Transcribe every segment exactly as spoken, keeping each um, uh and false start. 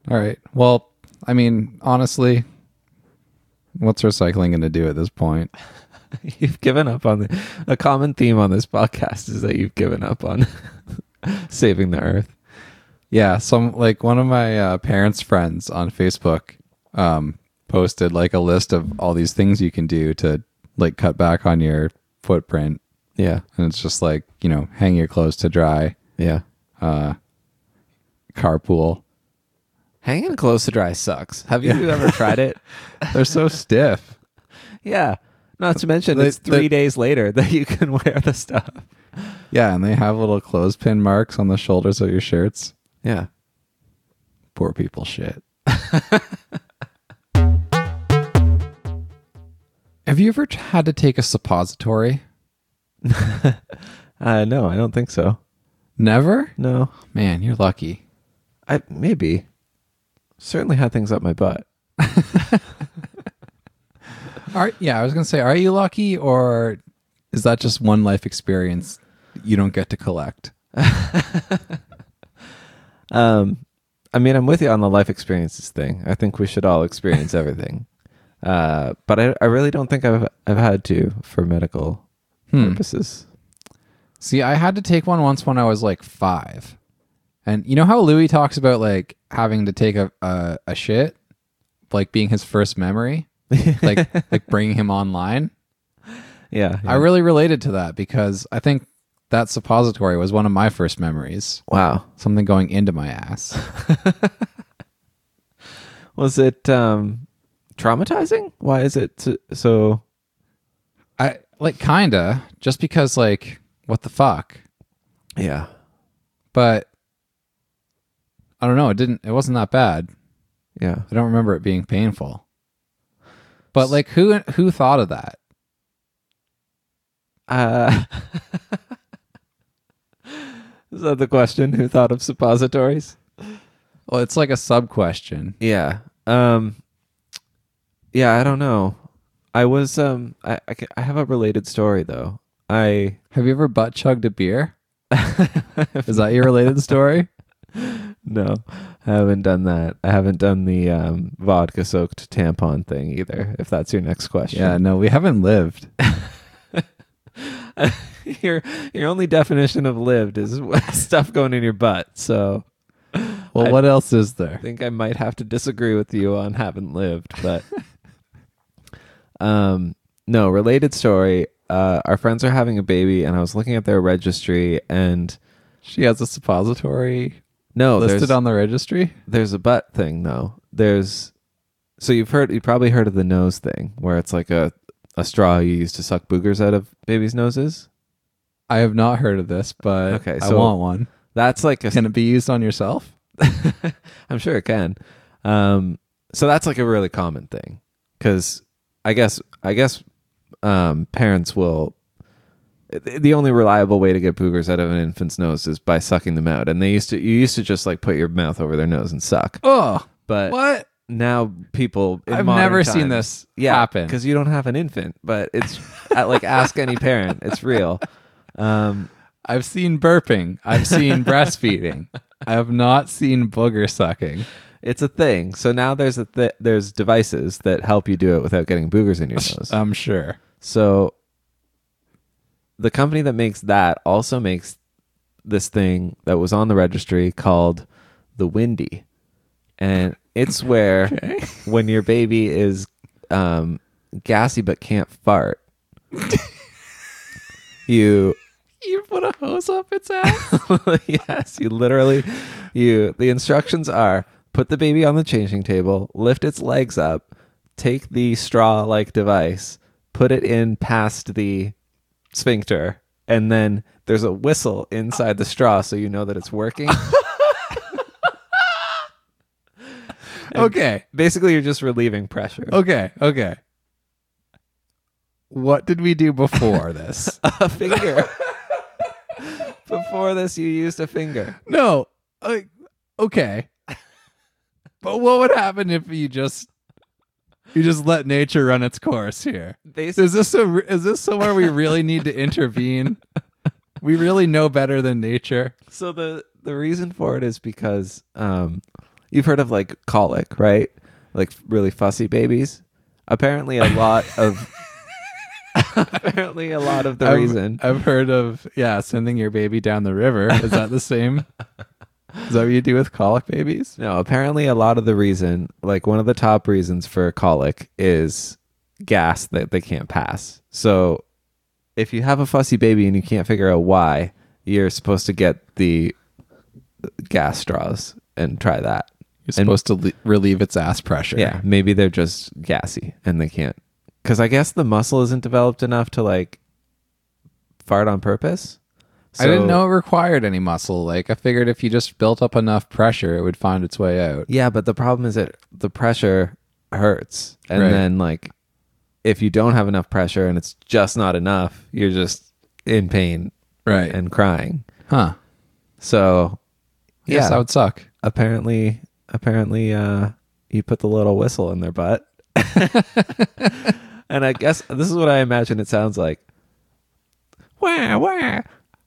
All right. Well, I mean, honestly, what's recycling going to do at this point? You've given up on the a common theme on this podcast is that you've given up on saving the earth. Yeah, some like one of my uh, parents' friends on Facebook um, posted like a list of all these things you can do to like cut back on your footprint. Yeah. And it's just like, you know, hang your clothes to dry, Yeah. uh, carpool. Hanging clothes to dry sucks. Have you ever tried it? They're so stiff. Yeah. Not to mention They- it's three they- days later that you can wear the stuff. Yeah, and they have little clothespin marks on the shoulders of your shirts. Yeah. Poor people shit. Have you ever had to take a suppository? Uh, no, I don't think so. Never? No. Man, you're lucky. I maybe. Certainly had things up my butt. Are, yeah, I was going to say, are you lucky, or is that just one life experience you don't get to collect? Um, I mean, I'm with you on the life experiences thing. I think we should all experience everything. Uh, but I, I really don't think I've I've had to for medical Hmm. purposes. See, I had to take one once when I was like five. And you know how Louis talks about like having to take a, a, a shit, like being his first memory, like like bringing him online? Yeah, yeah. I really related to that because I think that suppository was one of my first memories. Wow. Something going into my ass. Was it um, traumatizing? Why is it so? so I like kinda just because like what the fuck? yeah. But I don't know, it didn't it wasn't that bad. Yeah. I don't remember it being painful. But like who who thought of that? Uh, is that the question? Who thought of suppositories? Well, it's like a sub question. Yeah. Um, yeah, I don't know. I was, um, I, I, ca- I have a related story though. I, Have you ever butt chugged a beer? Is that your related story? no, I haven't done that. I haven't done the, um, vodka soaked tampon thing either, if that's your next question. Yeah, no, we haven't lived. your, your only definition of lived is stuff going in your butt. So Well, I- what else is I there? think I might have to disagree with you on haven't lived, but um no, related story. Uh our friends are having a baby and I was looking at their registry and She has a suppository no, listed there's on the registry? there's a butt thing though. There's so you've heard you probably heard of the nose thing where it's like a a straw you use to suck boogers out of babies' noses. I have not heard of this, but Okay, I so- want one. That's like a Can it be used on yourself? I'm sure it can. Um, so that's like a really common thing because I guess I guess um, parents will. The only reliable way to get boogers out of an infant's nose is by sucking them out, and they used to. You used to just like put your mouth over their nose and suck, Oh, but what? now people. In I've modern never seen times- this yeah, happen. because you don't have an infant. But it's uh, like ask any parent. It's real. Um, I've seen burping. I've seen breastfeeding. I have not seen booger sucking. It's a thing. So now there's a th- there's devices that help you do it without getting boogers in your nose. I'm sure. So the company that makes that also makes this thing that was on the registry called the Windy. And it's where Okay. when your baby is um, gassy but can't fart, you You put a hose up its ass? yes, you literally you the instructions are put the baby on the changing table, lift its legs up, take the straw like device, put it in past the sphincter, and then there's a whistle inside the straw so you know that it's working. And Okay. basically you're just relieving pressure. Okay. Okay. What did we do before this? A finger. Before this you used a finger. No. Uh, okay. But what would happen if you just you just let nature run its course here? Basically, Is this a is this somewhere we really need to intervene? We really know better than nature. so the the reason for it is because um You've heard of like colic, right? Like really fussy babies. Apparently, a lot of apparently a lot of the I've, reason. I've heard of yeah, sending your baby down the river. Is that the same? Is that what you do with colic babies? No, apparently a lot of the reason, like one of the top reasons for colic is gas that they can't pass. So if you have a fussy baby and you can't figure out why, you're supposed to get the gas straws and try that. You're supposed to le- relieve its ass pressure. Yeah, maybe they're just gassy and they can't. Because I guess the muscle isn't developed enough to like fart on purpose. I didn't know it required any muscle. Like I figured if you just built up enough pressure, it would find its way out. Yeah, but the problem is that the pressure hurts. And Right. then like if you don't have enough pressure and it's just not enough, you're just in pain Right. and crying. Huh. So Yes, yeah, that would suck. apparently apparently uh you put the little whistle in their butt. And I guess this is what I imagine it sounds like. Wah, wah.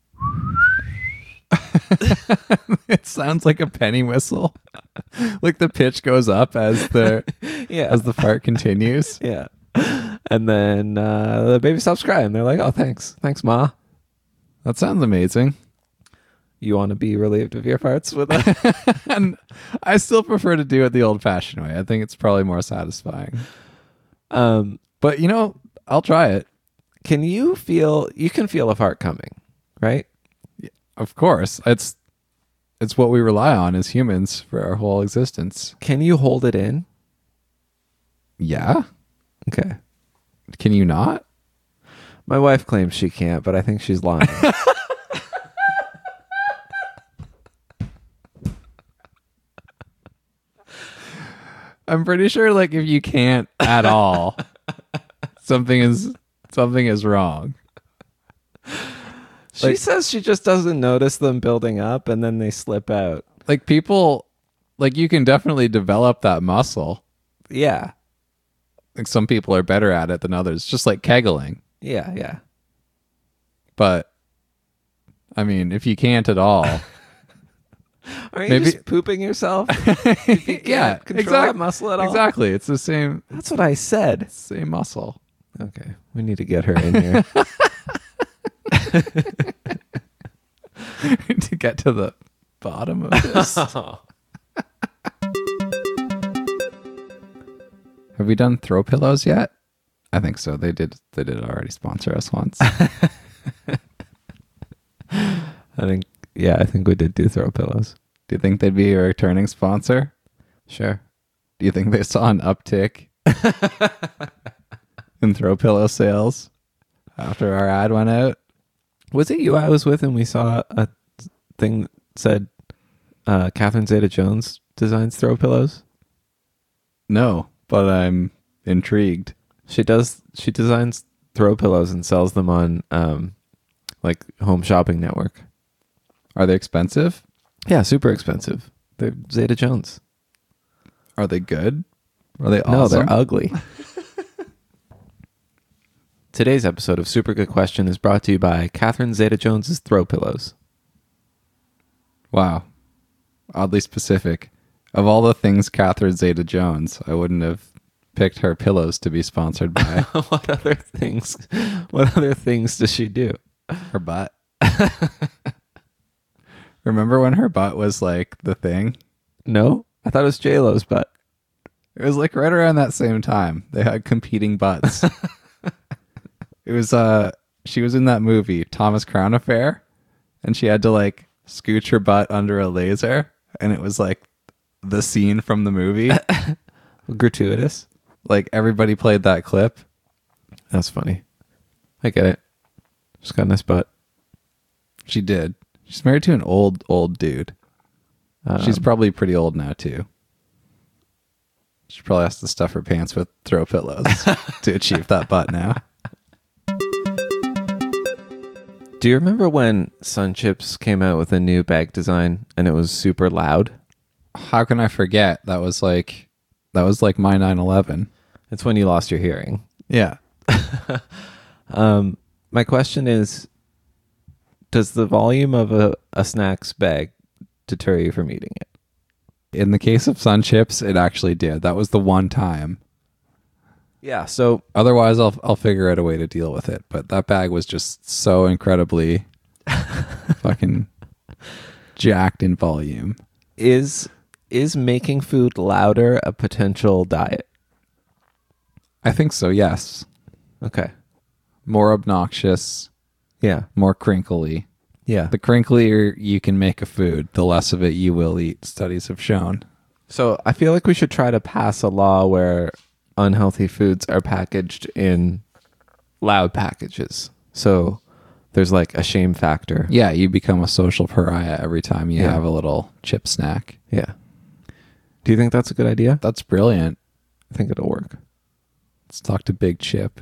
It sounds like a penny whistle. Like the pitch goes up as the Yeah. as the fart continues. Yeah. And then uh, the baby stops crying. They're like, oh, thanks. Thanks, Ma. That sounds amazing. You want to be relieved of your farts with it? And I still prefer to do it the old fashioned way. I think it's probably more satisfying. um, But you know, I'll try it. can you feel, you can feel a fart coming, right? Of course. It's it's what we rely on as humans for our whole existence. Can you hold it in? Yeah. Okay. Can you not? My wife claims she can't, but I think she's lying. I'm pretty sure like if you can't at all, something is something is wrong. She Like- says she just doesn't notice them building up and then they slip out. Like people like you can definitely develop that muscle. Yeah. Like some people are better at it than others, just like kegling. Yeah. Yeah. But I mean, if you can't at all, Are you Maybe- just pooping yourself? If you can't yeah, control exact- that muscle at all? exactly. It's the same That's what I said. same muscle. Okay. We need to get her in here. To get to the bottom of this. Have we done throw pillows yet? I think so. They did. They did already sponsor us once. I think, yeah, I think we did do throw pillows. Do you think they'd be a returning sponsor? Sure. Do you think they saw an uptick in throw pillow sales after our ad went out? Was it you I was with and we saw a thing that said uh, Catherine Zeta-Jones designs throw pillows? No, but I'm intrigued. She does. She designs throw pillows and sells them on um, like Home Shopping Network. Are they expensive? Yeah, super expensive. They're Zeta-Jones. Are they good? Are they awesome? No, they're ugly. Today's episode of Super Good Question is brought to you by Catherine Zeta-Jones's throw pillows. Wow. Oddly specific. Of all the things Catherine Zeta-Jones, I wouldn't have picked her pillows to be sponsored by What other things? What other things does she do? her butt. Remember when her butt was like the thing? No, I thought it was J-Lo's butt. It was like right around that same time. They had competing butts. It was uh she was in that movie, Thomas Crown Affair, and she had to like scooch her butt under a laser, and it was like the scene from the movie. Gratuitous. Like everybody played that clip. That's funny. I get it. She's got a nice butt. She did. She's married to an old, old dude. Um, She's probably pretty old now too. She probably has to stuff her pants with throw pillows to achieve that butt now. Do you remember when Sun Chips came out with a new bag design and it was super loud? How can I forget? That was like that was like my nine eleven. It's when you lost your hearing. Yeah. Um, my question is, does the volume of a, a snacks bag deter you from eating it? In the case of Sun Chips, it actually did. That was the one time. Yeah. So Otherwise, I'll I'll figure out a way to deal with it. But that bag was just so incredibly fucking jacked in volume. is is making food louder a potential diet? I think so. Yes, Okay. more obnoxious, Yeah. more crinkly. Yeah. The crinklier you can make a food, the less of it you will eat. Studies have shown. So I feel like we should try to pass a law where unhealthy foods are packaged in loud packages. So there's like a shame factor. Yeah, you become a social pariah every time you Yeah. have a little chip snack. Yeah. Do you think that's a good idea? That's brilliant. I think it'll work. Let's talk to Big Chip.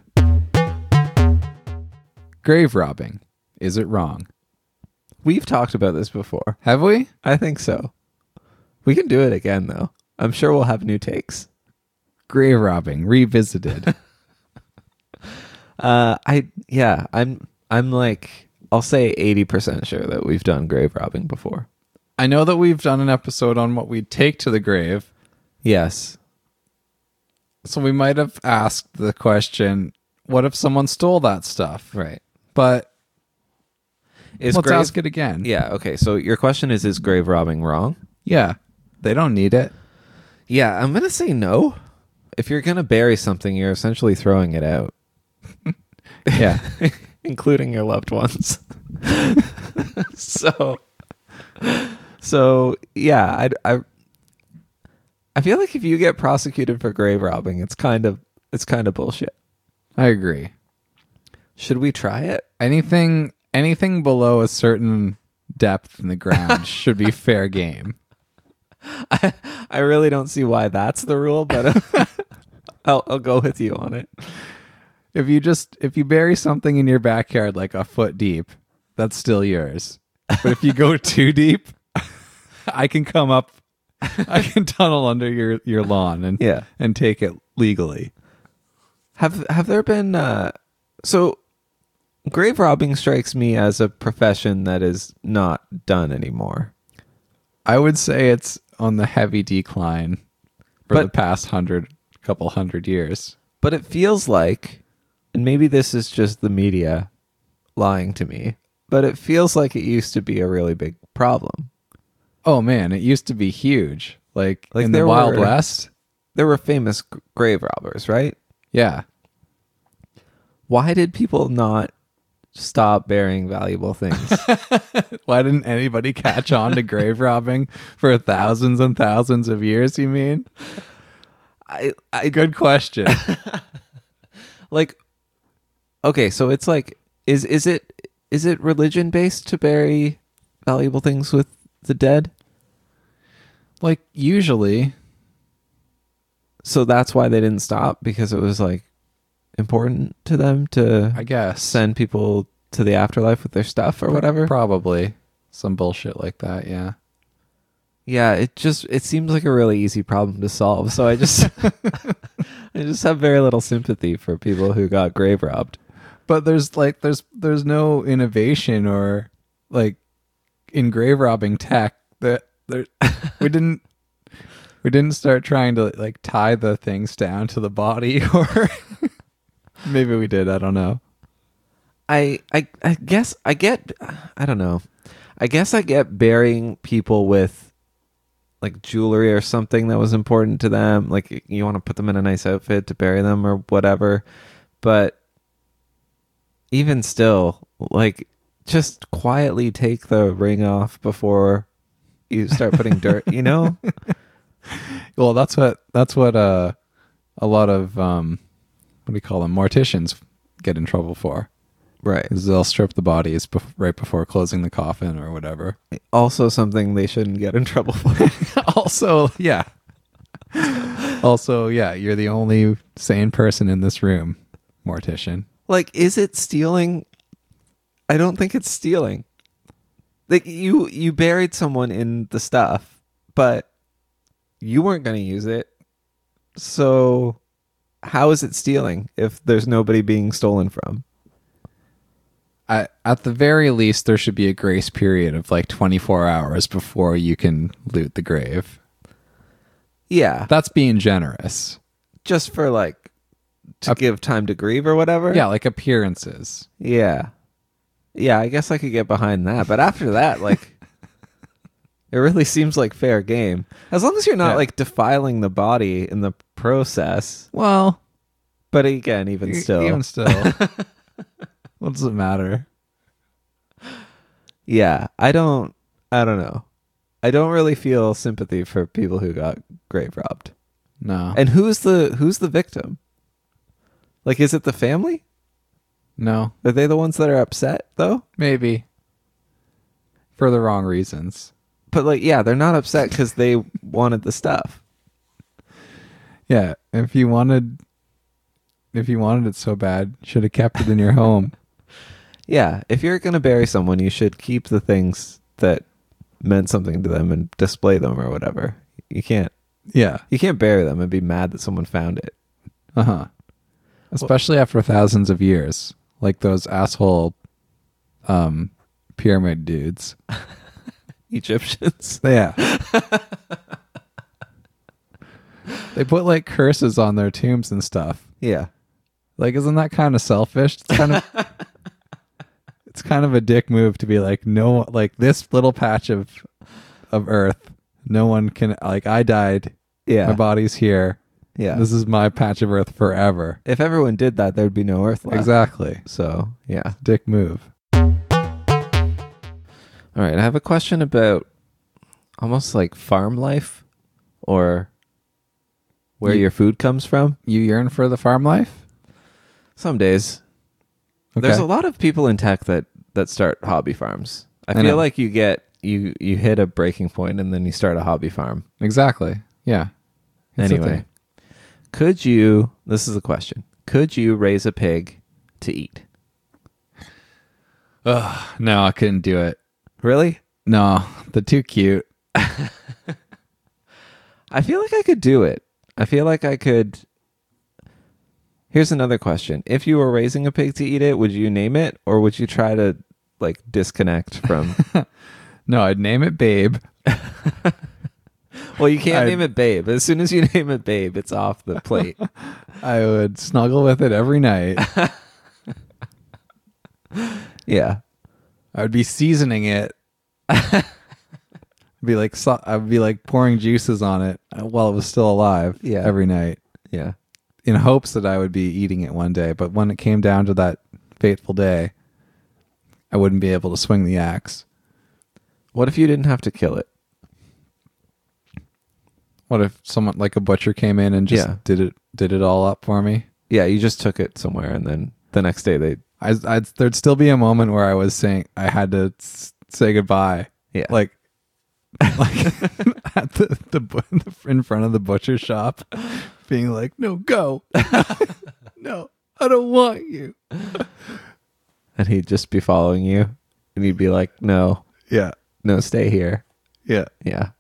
Grave robbing. Is it wrong? We've talked about this before. Have we? I think so. We can do it again though. I'm sure we'll have new takes. Grave robbing revisited. Uh I yeah, I'm I'm like I'll say eighty percent sure that we've done grave robbing before. I know that we've done an episode on what we'd take to the grave. Yes. So we might have asked the question, what if someone stole that stuff? Right. But Is let's grave ask it again. Yeah, okay. So your question is is grave robbing wrong? Yeah. They don't need it. Yeah, I'm going to say no. If you're going to bury something, you're essentially throwing it out, Yeah. including your loved ones. so So, yeah, I I I feel like if you get prosecuted for grave robbing, it's kind of it's kind of bullshit. I agree. Should we try it? Anything anything below a certain depth in the ground should be fair game. I, I really don't see why that's the rule, but uh, I'll, I'll go with you on it. If you just if you bury something in your backyard like a foot deep, that's still yours. But if you go too deep, I can come up I can tunnel under your, your lawn and Yeah. and take it legally. Have have there been uh so grave robbing strikes me as a profession that is not done anymore. I would say it's on the heavy decline for But- the past hundred couple hundred years. But it feels like, and maybe this is just the media lying to me, but it feels like it used to be a really big problem. Oh man, it used to be huge. Like, Like in the there Wild were- West. There were famous g- grave robbers, right? Yeah. Why did people not stop burying valuable things? Why didn't anybody catch on to grave robbing for thousands and thousands of years, you mean? I, I Good question. like okay, so it's like is is it is it religion based to bury valuable things with the dead? Like, usually, So that's why they didn't stop, because it was like important to them to I guess. send people to the afterlife with their stuff or whatever. Probably. Some bullshit like that, yeah. Yeah, it just it seems like a really easy problem to solve. So I just I just have very little sympathy for people who got grave robbed. But there's like there's there's no innovation or like in grave robbing tech that there we didn't we didn't start trying to like tie the things down to the body, or maybe we did, I don't know. I, I I guess I get I don't know. I guess I get burying people with like jewelry or something that was important to them. Like you want to put them in a nice outfit to bury them or whatever. But even still, like just quietly take the ring off before you start putting dirt, you know? Well, that's what that's what uh a lot of um what do you call them, morticians get in trouble for. Right. Is they'll strip the bodies bef- right before closing the coffin or whatever. Also something they shouldn't get in trouble for. Also, yeah. Also, yeah, you're the only sane person in this room, mortician. Like, is it stealing? I don't think it's stealing. Like you, you buried someone in the stuff, but you weren't going to use it. So, how is it stealing if there's nobody being stolen from? I, at the very least, there should be a grace period of like twenty-four hours before you can loot the grave. Yeah. That's being generous. Just for like to A- give time to grieve or whatever. Yeah, like appearances. Yeah. Yeah, I guess I could get behind that. But after that, like, it really seems like fair game. As long as you're not Yeah. like defiling the body in the process. Well, But again, even e- still. even still, what does it matter? Yeah, I don't I don't know. I don't really feel sympathy for people who got grave robbed. No, And who's the who's the victim? Like, is it the family? no, Are they the ones that are upset though? maybe for the wrong reasons. But like, yeah, they're not upset because they wanted the stuff. Yeah, if you wanted, if you wanted it so bad, should have kept it in your home. Yeah, if you're gonna bury someone, you should keep the things that meant something to them and display them or whatever. You can't Yeah, you can't bury them and be mad that someone found it. uh huh. Especially after thousands of years, like those asshole, um, pyramid dudes. Egyptians. Yeah. They put like curses on their tombs and stuff. Yeah. Like, isn't that kind of selfish? It's kind of it's kind of a dick move to be like, no, like this little patch of of earth, no one can, like, I died, Yeah. my body's here. Yeah. This is my patch of earth forever. If everyone did that, there'd be no earth left. Exactly. So, yeah. Dick move. All right, I have a question about almost like farm life or where You- your food comes from. You yearn for the farm life? Some days. Okay. There's a lot of people in tech that that start hobby farms. I, I feel know. like you get you you hit a breaking point and then you start a hobby farm. Exactly. Yeah. It's a Anyway, thing. could you, this is a question. Could you raise a pig to eat? Ugh, no, I couldn't do it. Really? No, they're too cute. I feel like I could do it. I feel like I could. Here's another question. If you were raising a pig to eat it, would you name it or would you try to like disconnect from No, I'd name it Babe. Well, you can't I'd- name it Babe. As soon as you name it Babe, it's off the plate. I would snuggle with it every night. Yeah. I would be seasoning it. I'd be like so- I'd be like pouring juices on it while it was still alive. Yeah. Every night, Yeah. in hopes that I would be eating it one day. But when it came down to that fateful day, I wouldn't be able to swing the axe. What if you didn't have to kill it? What if someone like a butcher came in and just Yeah. did it did it all up for me? Yeah, you just took it somewhere and then the next day they I, I'd, there'd still be a moment where I was saying I had to s- say goodbye, yeah. like, like at the, the bu- in front of the butcher shop, being like, "No, go, no, I don't want you." And he'd just be following you and you'd be like, "No, Yeah, no, stay here." yeah, Yeah.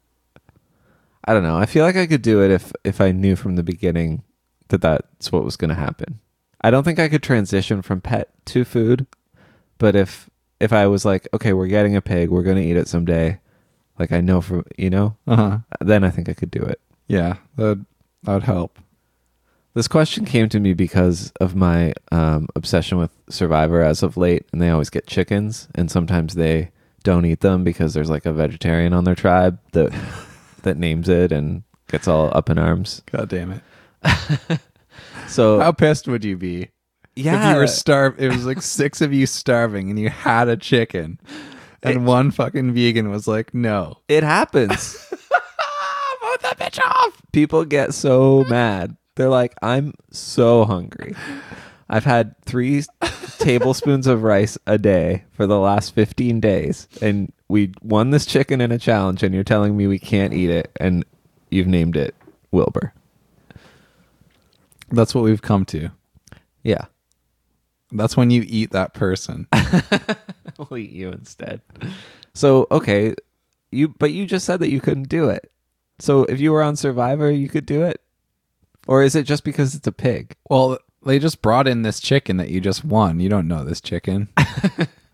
I don't know. I feel like I could do it if if I knew from the beginning that that's what was going to happen. I don't think I could transition from pet to food, but if if I was like, okay, we're getting a pig, we're going to eat it someday, like I know for, you know, uh huh, then I think I could do it. yeah. That that would help. This question came to me because of my um, obsession with Survivor as of late, and they always get chickens, and sometimes they don't eat them because there's like a vegetarian on their tribe that that names it and gets all up in arms. God damn it! So How pissed would you be yeah, if you were starved? It was like six of you starving, and you had a chicken, and It- one fucking vegan was like, "No." it happens. Vote that bitch off. People get so mad. They're like, I'm so hungry. I've had three tablespoons of rice a day for the last fifteen days, and we won this chicken in a challenge, and you're telling me we can't eat it, and you've named it Wilbur. That's what we've come to. Yeah. That's when you eat that person. We'll eat you instead. So, okay, you but you just said that you couldn't do it. So if you were on Survivor, you could do it? Or is it just because it's a pig? Well, they just brought in this chicken that you just won. You don't know this chicken.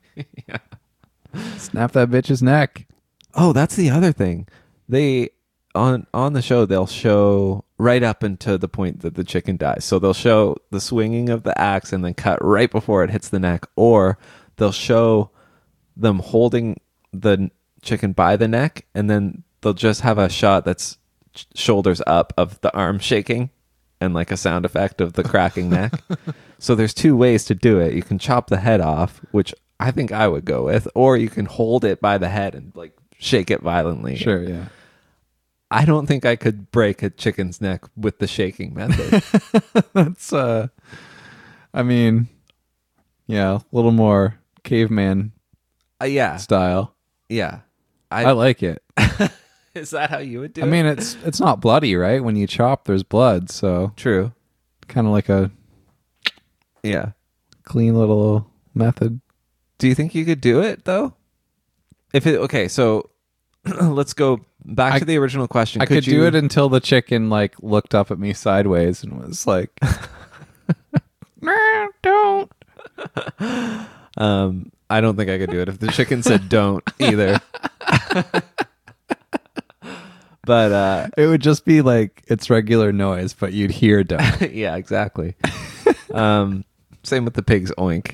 Yeah. Snap that bitch's neck. Oh, that's the other thing. They on on the show they'll show right up until the point that the chicken dies. So they'll show the swinging of the axe and then cut right before it hits the neck, or they'll show them holding the chicken by the neck, and then they'll just have a shot that's sh- shoulders up of the arm shaking and like a sound effect of the cracking neck. So there's two ways to do it. You can chop the head off, which I think I would go with, or you can hold it by the head and like shake it violently. Sure, yeah. I don't think I could break a chicken's neck with the shaking method. That's uh I mean, yeah, a little more caveman uh, yeah, style. yeah. I, like it. Is that how you would do I it? mean, it's it's not bloody, right? When you chop, there's blood, so True. kind of like a Yeah. clean little method. Do you think you could do it though? If it okay, so let's go back I- to the original question. I could you, do it until the chicken like looked up at me sideways and was like, "Nah, don't." Um, I don't think I could do it if the chicken said don't either. But uh, It would just be like its regular noise, but you'd hear don't. yeah, exactly. Um, same with the pig's oink.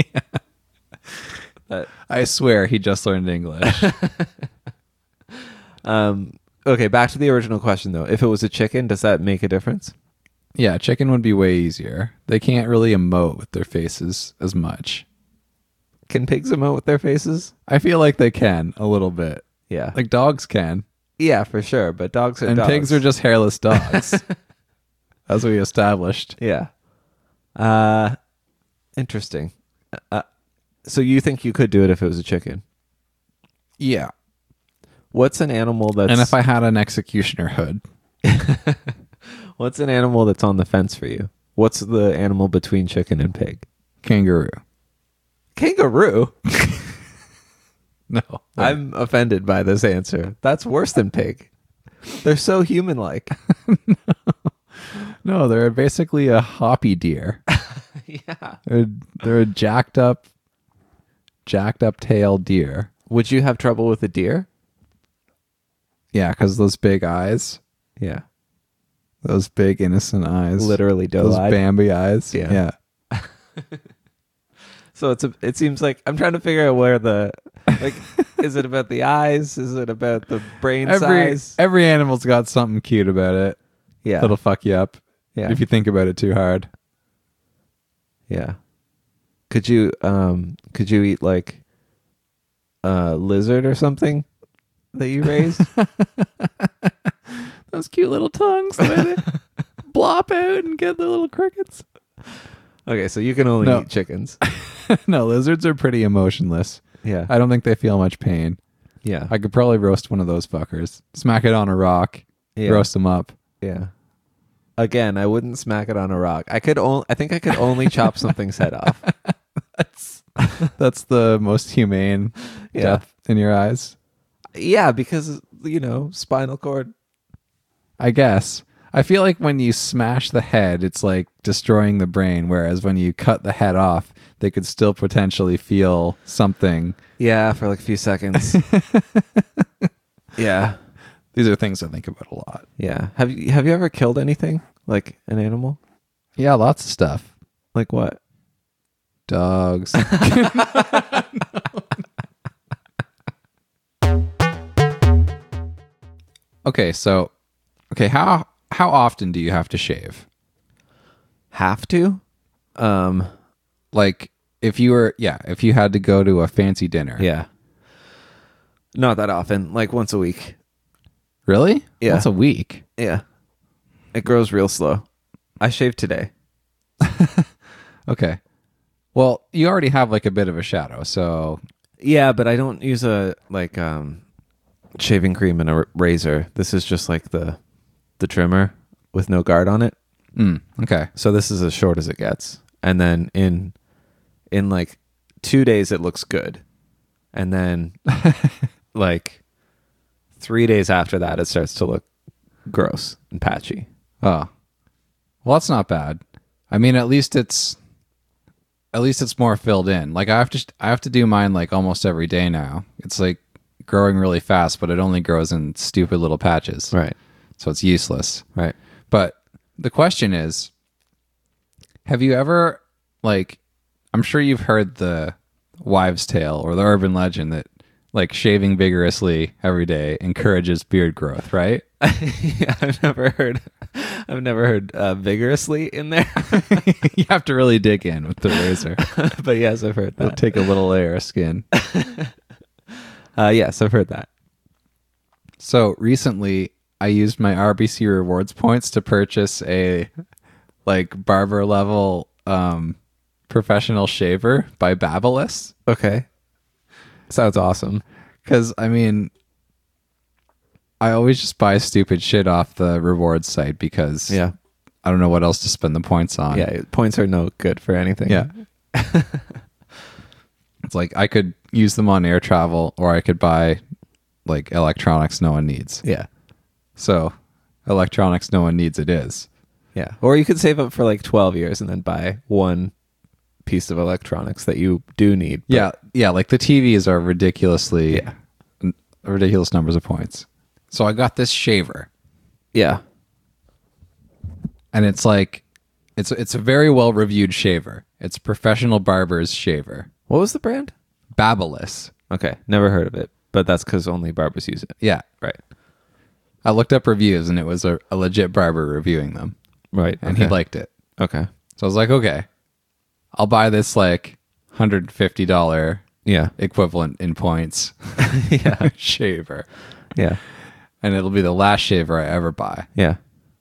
But, I swear he just learned English. um, okay, back to the original question though. If it was a chicken, does that make a difference? Yeah, chicken would be way easier. They can't really emote with their faces as much. Can pigs emote with their faces? I feel like they can a little bit. Yeah, Like dogs can. yeah, for sure. But dogs are And dogs. pigs are just hairless dogs. As we established. Yeah. Uh, interesting. Uh, so you think you could do it if it was a chicken? Yeah. What's an animal that's And if I had an executioner hood. What's an animal that's on the fence for you? What's the animal between chicken and pig? Kangaroo. Kangaroo. No. I'm offended by this answer. That's worse than pig. They're so human-like. No, they're basically a hoppy deer. Yeah. They're, they're a jacked up, jacked up tail deer. Would you have trouble with a deer? Yeah, because those big eyes, Yeah. those big innocent eyes, Literally those doe-eyed. Bambi eyes. Yeah. Yeah. So it's a, it seems like I'm trying to figure out where the like is it about the eyes? Is it about the brain Every size? every animal's got something cute about it. Yeah. That'll fuck you up. Yeah. If you think about it too hard. Yeah. Could you um could you eat like a lizard or something that you raised? Those cute little tongues, the way they blop out and get the little crickets. Okay, so you can only No. eat chickens. No, lizards are pretty emotionless. Yeah. I don't think they feel much pain. yeah. I could probably roast one of those fuckers. Smack it on a rock. Yeah. Roast them up. Yeah. Again, I wouldn't smack it on a rock. I could only I think I could only chop something's head off. That's that's the most humane Yeah. death in your eyes. Yeah, because you know, spinal cord. I guess. I feel like when you smash the head, it's like destroying the brain, whereas when you cut the head off, they could still potentially feel something. Yeah, for like a few seconds. Yeah. These are things I think about a lot. Yeah. Have you have you ever killed anything? Like an animal? Yeah, lots of stuff. Like what? Dogs. Okay, so okay, how how often do you have to shave? Have to? Um Like if you were yeah, if you had to go to a fancy dinner. yeah. Not that often, like once a week. Really? Yeah. That's a week. Yeah. It grows real slow. I shaved today. Okay. Well, you already have like a bit of a shadow, so Yeah, but I don't use a like um shaving cream and a r- razor. This is just like the the trimmer with no guard on it. mm, okay. So this is as short as it gets. And then in in like two days it looks good. And then like three days after that it starts to look gross and patchy. Oh. Well, that's not bad. I mean, at least it's at least it's more filled in. Like I have to I have to do mine like almost every day now. It's like growing really fast, but it only grows in stupid little patches. Right. So it's useless. Right. But the question is, have you ever, like, I'm sure you've heard the wives' tale or the urban legend that, like, shaving vigorously every day encourages beard growth, right? Yeah, I've never heard, I've never heard uh, vigorously in there. You have to really dig in with the razor. But yes, I've heard It'll that. take a little layer of skin. Uh, yes, I've heard that. So recently, I used my R B C rewards points to purchase a, like, barber level um, professional shaver by Babyliss. Okay. Sounds awesome. Because, I mean, I always just buy stupid shit off the rewards site because Yeah. I don't know what else to spend the points on. Yeah. Points are no good for anything. Yeah. It's like I could use them on air travel or I could buy, like, electronics no one needs. Yeah. So, electronics no one needs it is. Yeah. Or you could save up for like twelve years and then buy one piece of electronics that you do need. But Yeah, yeah, like the T Vs are ridiculously Yeah. n- ridiculous numbers of points. So I got this shaver, Yeah. and it's like it's it's a very well reviewed shaver. It's professional barber's shaver. What was the brand? Babyliss. Okay. Never heard of it, but that's because only barbers use it. Yeah. Right. I looked up reviews and it was a, a legit barber reviewing them, Right. and okay. he liked it. Okay. So I was like, okay, I'll buy this like one hundred fifty dollars Yeah. equivalent in points Yeah. shaver, Yeah. and it'll be the last shaver I ever buy. Yeah.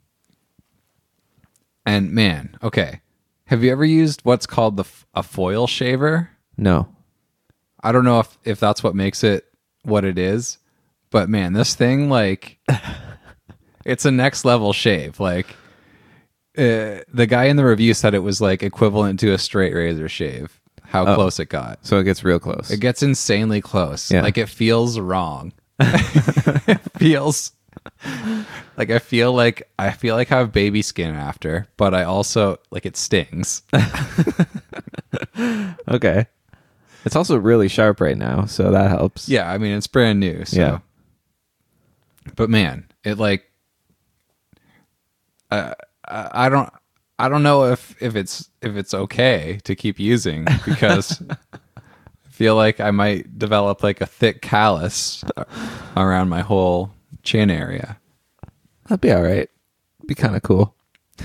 And man, okay. Have you ever used what's called the f- a foil shaver? No. I don't know if, if that's what makes it what it is, but man, this thing, like, it's a next level shave. Like, uh, the guy in the review said it was like equivalent to a straight razor shave. How Oh. close it got. So it gets real close. It gets insanely close. Yeah. Like, it feels wrong. It feels like I feel like I feel like I have baby skin after, but I also like it stings. Okay. It's also really sharp right now, so that helps. Yeah, I mean it's brand new, so. Yeah. But man, it like uh, I I don't I don't know if if it's if it's okay to keep using because I feel like I might develop like a thick callus around my whole chin area. That'd be all right. Be kind of cool.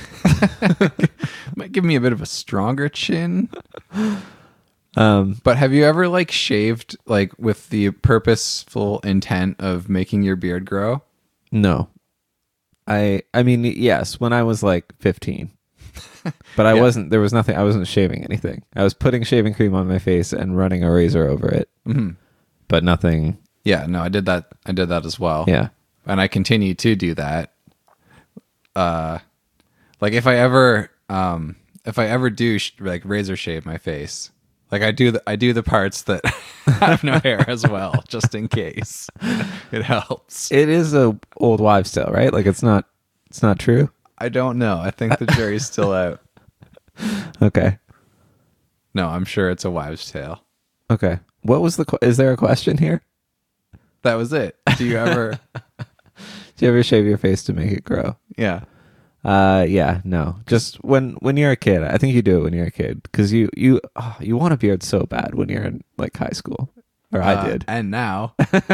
Might give me a bit of a stronger chin. Um, But have you ever like shaved like with the purposeful intent of making your beard grow? no. I I mean, yes, when I was like fifteen. But I Yeah. wasn't there was nothing I wasn't shaving anything. I was putting shaving cream on my face and running a razor over it. Mhm. But nothing. Yeah, no, I did that. I did that as well. Yeah. And I continue to do that. Uh, like if I ever, um, if I ever do sh- like razor shave my face, like I do, the, I do the parts that have no hair as well, just in case it helps. It is a old wives' tale, right? Like it's not it's not true. I don't know. I think the jury's still out. Okay. No, I'm sure it's a wives' tale. Okay. What was the qu- is there a question here? That was it. Do you ever? Do you ever shave your face to make it grow? Yeah. Uh, yeah, no. Just when when you're a kid, I think you do it when you're a kid because you you oh, you want a beard so bad when you're in like high school, or I Uh, did. And now,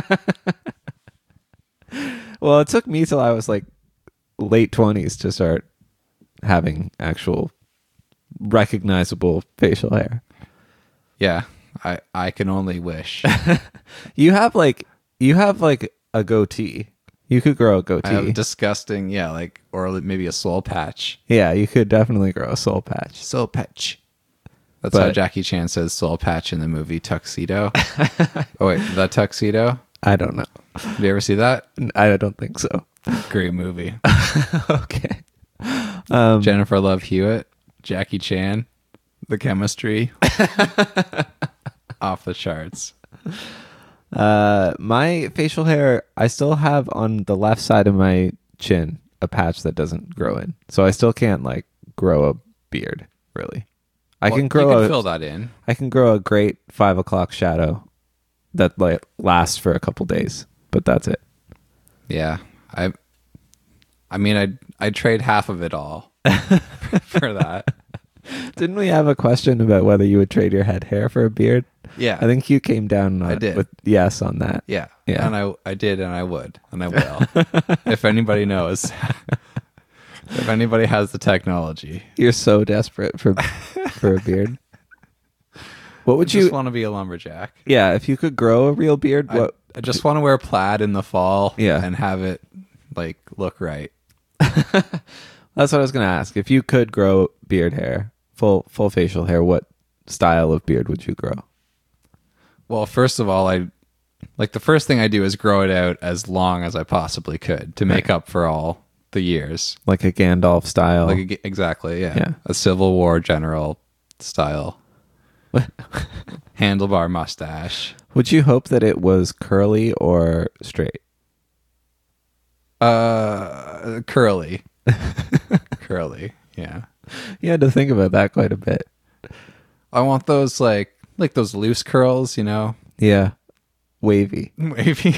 Well, it took me till I was like late twenties to start having actual recognizable facial hair. yeah, I I can only wish. You have like you have like a goatee. You could grow a I have goatee. disgusting, yeah, like or maybe a soul patch. Yeah, you could definitely grow a soul patch. Soul patch. That's how But- Jackie Chan says soul patch in the movie Tuxedo. Oh wait, that Tuxedo? I don't know. Did you ever see that? I don't think so. Great movie. Okay. Um, Jennifer Love Hewitt, Jackie Chan, the chemistry off the charts. Uh, my facial hair, I still have on the left side of my chin a patch that doesn't grow in, so I still can't like grow a beard. Really, I Well, can grow You can a, fill that in. I can grow a great five o'clock shadow that like lasts for a couple days, but that's it. Yeah. I I mean I'd I'd trade half of it all for that. Didn't we have a question about whether you would trade your head hair for a beard? Yeah. I think you came down on, I did. with yes on that. Yeah. Yeah. And I I did and I would and I will. If anybody knows. If anybody has the technology. You're so desperate for for a beard. What would I just you want to be a lumberjack. Yeah, if you could grow a real beard, I, what I just want to wear plaid in the fall Yeah. and have it like look right. That's what I was going to ask. If you could grow beard hair, full full facial hair, what style of beard would you grow? Well, first of all, I like the first thing I do is grow it out as long as I possibly could to make up for all the years. Like a Gandalf style? Like a, exactly, yeah. Yeah. A Civil War general style. Handlebar mustache. Would you hope that it was curly or straight? Uh curly. Curly, yeah. You had to think about that quite a bit. I want those like like those loose curls, you know. Yeah. Wavy. Wavy.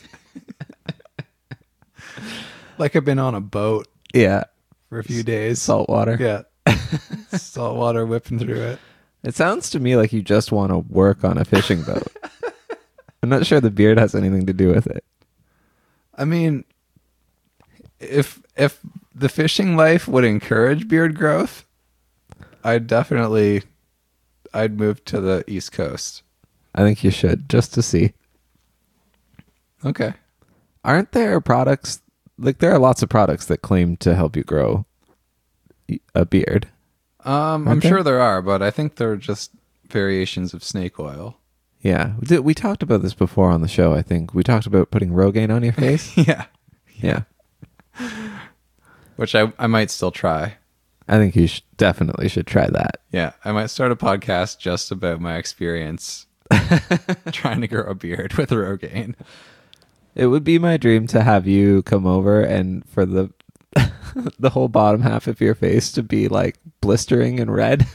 Like I've been on a boat Yeah. for a few days. Salt water. Yeah. Salt water whipping through it. It sounds to me like you just want to work on a fishing boat. I'm not sure the beard has anything to do with it. I mean, if if the fishing life would encourage beard growth, I'd definitely I'd move to the East Coast. I think you should, just to see. Okay. Aren't there products, like there are lots of products that claim to help you grow a beard. Um, I'm Aren't there? sure there are, but I think they're just variations of snake oil. Yeah. We, did, we talked about this before on the show, I think. We talked about putting Rogaine on your face. Yeah. Yeah. Which I, I might still try. I think you sh- definitely should try that. Yeah. I might start a podcast just about my experience trying to grow a beard with Rogaine. It would be my dream to have you come over and for the the whole bottom half of your face to be like blistering and red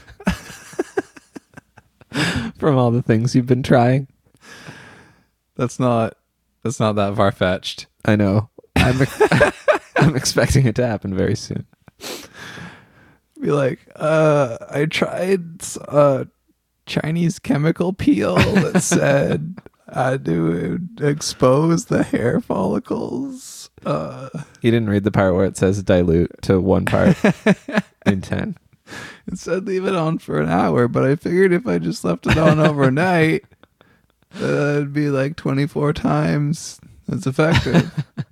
from all the things you've been trying. That's not that's not that far fetched. I know. I'm ex- I'm expecting it to happen very soon. Be like, uh, I tried a Chinese chemical peel that said I do expose the hair follicles. Uh, You didn't read the part where it says dilute to one part in ten. it said leave it on for an hour, but I figured if I just left it on overnight, uh, it'd be like twenty-four times as effective.